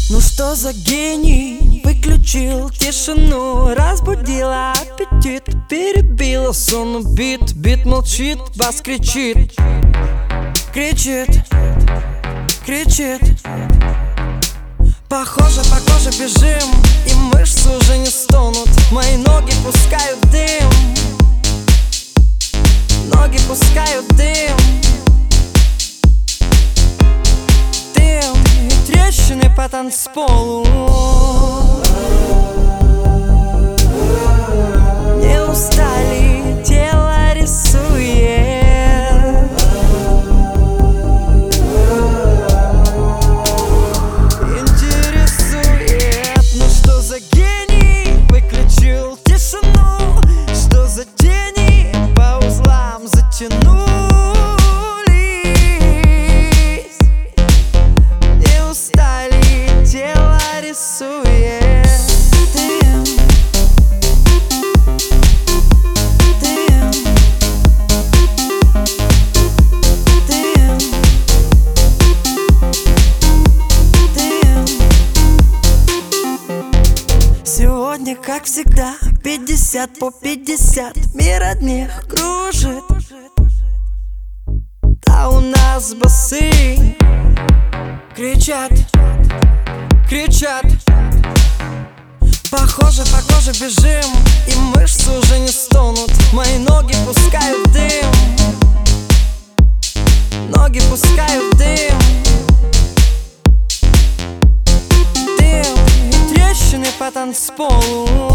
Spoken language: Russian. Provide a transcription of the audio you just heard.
Ну что за гений? Выключил тишину, разбудила аппетит, перебила сон, убит. Бит молчит, бас кричит, кричит, кричит. Похоже, по коже бежим, и мышцы уже не стонут. Мои ноги пускают дым, ноги пускают дым. Дым и трещины по танцполу. Не устали, тело рисует. Интересует, ну что за гений? Выключил тишину. Что за тени по узлам затянулись? Не устали, тело рисует. Сегодня, как всегда, 50 по 50. Мир одних кружит, а у нас басы кричат, кричат. Похоже, по коже бежим, и мышцы уже не стонут. Мои ноги пускают дым, ноги пускают дым. Дым и трещины по танцполу.